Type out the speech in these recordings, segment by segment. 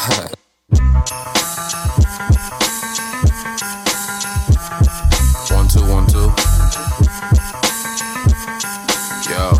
One, two, 1, 2. Yo.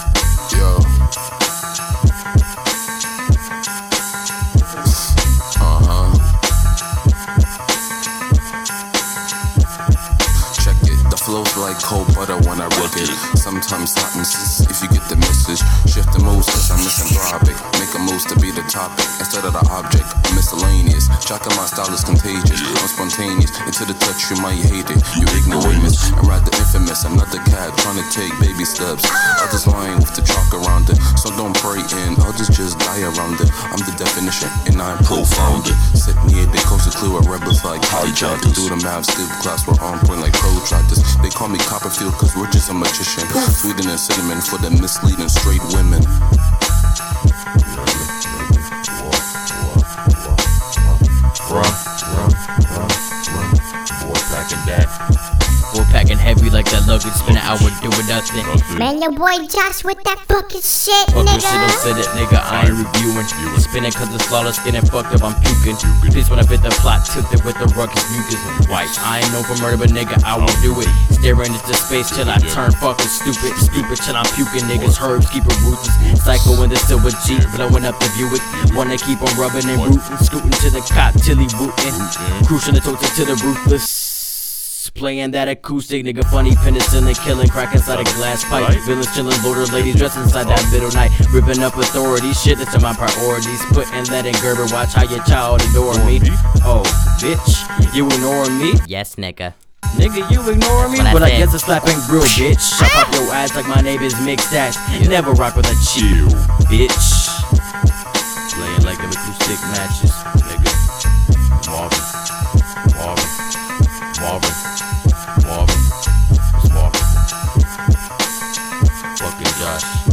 Check it. The flow's like cold butter when I rock it. Sometimes hot and if you get the message. Shift the moves cause I'm misanthropic. Make a moves to be the topic instead of the object. I'm miscellaneous. Checking my style is contagious. I'm spontaneous. Into the touch you might hate it. You ignoramus and ride the infamous. Another cat trying to take baby steps. Others lying with the chalk around it. So don't pray in. Others just die around it. I'm the definition and I'm co-founder. Sitting here they coast to clear with rebels like hijackers. Do the math, skip class, we're on point like protractors. They call me Copperfield cause we're just a magician. Sweeter than cinnamon for the misleading straight women. We're packing heavy like that luggage, spend an hour doing nothing. Man, your boy Josh with that fucking shit, Fuck nigga. your shit, don't say it, nigga, I ain't reviewing. Spinning cause the slaughter's getting fucked up, I'm puking. Please when I fit the plot, tilted with the ruckus mucus. White, I ain't known for murder, but nigga, I will do it. Staring into space till I turn fucking stupid. Stupid till I'm puking, niggas, herbs, keep it ruthless. Psycho in the silver Jeep, blowing up the Buick. Wanna keep on rubbing and rooting, scooting to the cop till he booting. Cruising the total to the ruthless. Playing that acoustic, nigga, funny penicillin, killing crack inside a glass pipe. Villains chillin', loader ladies dressed inside that middle night. Ripping up authority, shit, that's in my priorities. Putting that in Gerber, watch how your child adore me. Oh, bitch, you ignoring me? Yes, nigga. Nigga, you ignoring me? But I guess a slapping real, bitch. Chop off your ass like my name is Mick Stash. Never rock with a chill, bitch. Playing like them acoustic matches, nigga. Marvin. Fucking Josh.